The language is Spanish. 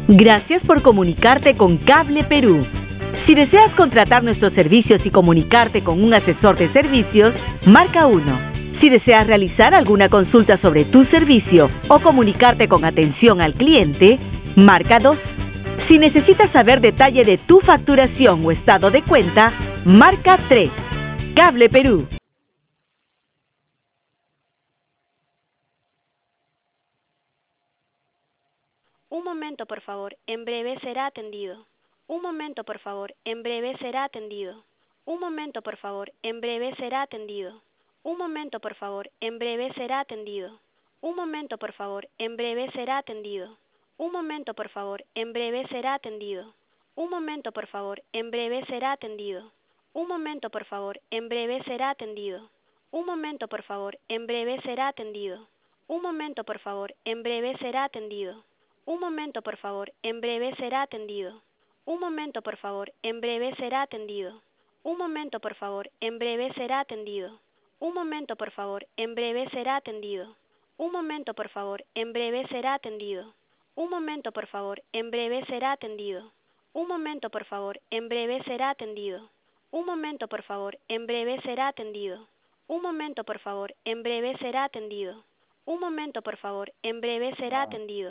Gracias por comunicarte con Cable Perú. Si deseas contratar nuestros servicios y comunicarte con un asesor de servicios, marca 1. Si deseas realizar alguna consulta sobre tu servicio o comunicarte con atención al cliente, marca 2. Si necesitas saber detalle de tu facturación o estado de cuenta, marca 3. Cable Perú. Un momento, por favor, en breve será atendido. Un momento, por favor, en breve será atendido. Un momento, por favor, en breve será atendido. Un momento, por favor, en breve será atendido. Un momento, por favor, en breve será atendido. Un momento, por favor, en breve será atendido. Un momento, por favor, en breve será atendido. Un momento, por favor, en breve será atendido. Un momento, por favor, en breve será atendido. Un momento, por favor, en breve será atendido. Un momento, por favor, en breve será atendido. Un momento, por favor, en breve será atendido. Un momento, por favor, en breve será atendido. Un momento, por favor, en breve será atendido. Un momento, por favor, en breve será atendido. Un momento, por favor, en breve será atendido. Un momento, por favor, en breve será atendido. Un momento, por favor, en breve será atendido. Un momento, por favor, en breve será atendido. Un momento, por favor, en breve será atendido.